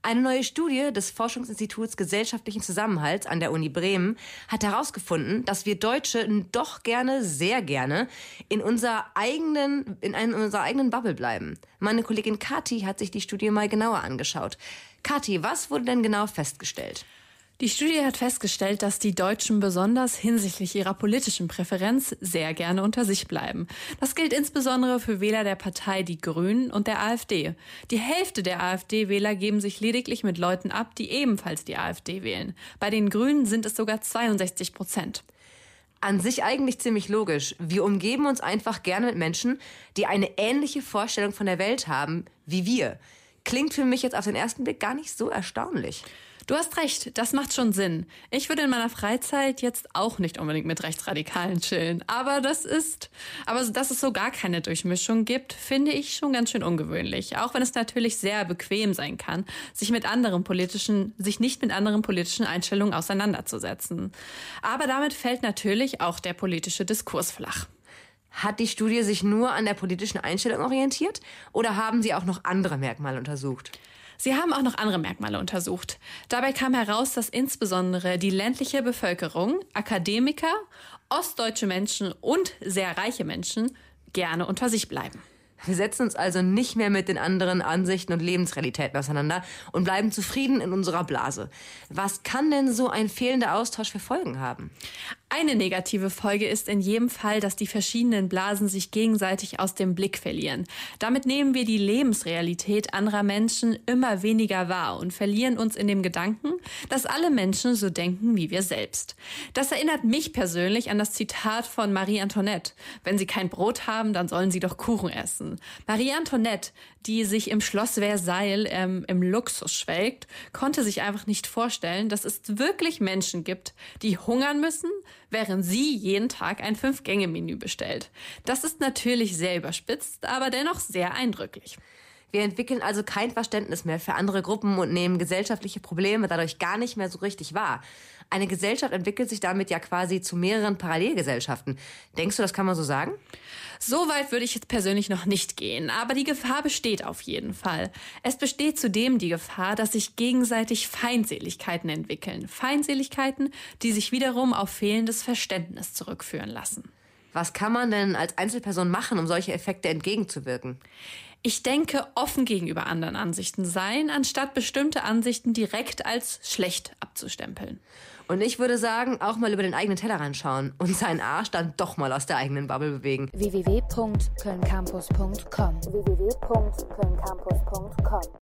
Eine neue Studie des Forschungsinstituts Gesellschaftlichen Zusammenhalts an der Uni Bremen hat herausgefunden, dass wir Deutsche doch sehr gerne in unserer eigenen Bubble bleiben. Meine Kollegin Kathi hat sich die Studie mal genauer angeschaut. Kathi, was wurde denn genau festgestellt? Die Studie hat festgestellt, dass die Deutschen besonders hinsichtlich ihrer politischen Präferenz sehr gerne unter sich bleiben. Das gilt insbesondere für Wähler der Partei Die Grünen und der AfD. Die Hälfte der AfD-Wähler geben sich lediglich mit Leuten ab, die ebenfalls die AfD wählen. Bei den Grünen sind es sogar 62%. An sich eigentlich ziemlich logisch. Wir umgeben uns einfach gerne mit Menschen, die eine ähnliche Vorstellung von der Welt haben wie wir. Klingt für mich jetzt auf den ersten Blick gar nicht so erstaunlich. Du hast recht, das macht schon Sinn. Ich würde in meiner Freizeit jetzt auch nicht unbedingt mit Rechtsradikalen chillen. Aber dass es so gar keine Durchmischung gibt, finde ich schon ganz schön ungewöhnlich. Auch wenn es natürlich sehr bequem sein kann, sich nicht mit anderen politischen Einstellungen auseinanderzusetzen. Aber damit fällt natürlich auch der politische Diskurs flach. Hat die Studie sich nur an der politischen Einstellung orientiert oder haben Sie auch noch andere Merkmale untersucht? Sie haben auch noch andere Merkmale untersucht. Dabei kam heraus, dass insbesondere die ländliche Bevölkerung, Akademiker, ostdeutsche Menschen und sehr reiche Menschen gerne unter sich bleiben. Wir setzen uns also nicht mehr mit den anderen Ansichten und Lebensrealitäten auseinander und bleiben zufrieden in unserer Blase. Was kann denn so ein fehlender Austausch für Folgen haben? Eine negative Folge ist in jedem Fall, dass die verschiedenen Blasen sich gegenseitig aus dem Blick verlieren. Damit nehmen wir die Lebensrealität anderer Menschen immer weniger wahr und verlieren uns in dem Gedanken, dass alle Menschen so denken wie wir selbst. Das erinnert mich persönlich an das Zitat von Marie Antoinette. Wenn Sie kein Brot haben, dann sollen Sie doch Kuchen essen. Marie Antoinette, die sich im Schloss Versailles im Luxus schwelgt, konnte sich einfach nicht vorstellen, dass es wirklich Menschen gibt, die hungern müssen, während sie jeden Tag ein 5-Gänge-Menü bestellt. Das ist natürlich sehr überspitzt, aber dennoch sehr eindrücklich. Wir entwickeln also kein Verständnis mehr für andere Gruppen und nehmen gesellschaftliche Probleme dadurch gar nicht mehr so richtig wahr. Eine Gesellschaft entwickelt sich damit ja quasi zu mehreren Parallelgesellschaften. Denkst du, das kann man so sagen? So weit würde ich jetzt persönlich noch nicht gehen, aber die Gefahr besteht auf jeden Fall. Es besteht zudem die Gefahr, dass sich gegenseitig Feindseligkeiten entwickeln. Feindseligkeiten, die sich wiederum auf fehlendes Verständnis zurückführen lassen. Was kann man denn als Einzelperson machen, um solche Effekte entgegenzuwirken? Ich denke, offen gegenüber anderen Ansichten sein, anstatt bestimmte Ansichten direkt als schlecht abzustempeln. Und ich würde sagen, auch mal über den eigenen Tellerrand schauen und seinen Arsch dann doch mal aus der eigenen Bubble bewegen. www.kölncampus.com